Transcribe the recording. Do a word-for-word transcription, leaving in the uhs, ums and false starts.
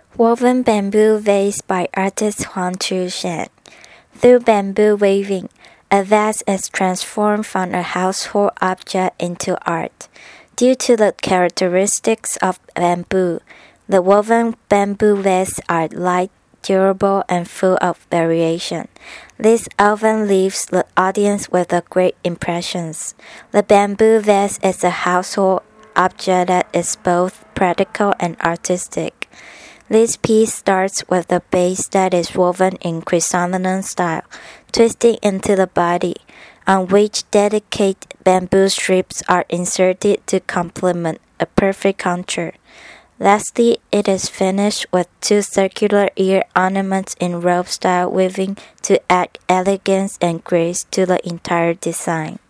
Woven Bamboo Vase by artist Huang Chu Shan. Through bamboo weaving, a vase is transformed from a household object into art. Due to the characteristics of bamboo, the woven bamboo vases are light, durable, and full of variation. This often leaves the audience with a great impressions. The bamboo vase is a household object that is both practical and artistic. This piece starts with a base that is woven in chrysanthemum style, twisting into the body, on which delicate bamboo strips are inserted to complement a perfect contour. Lastly, it is finished with two circular ear ornaments in rope-style weaving to add elegance and grace to the entire design.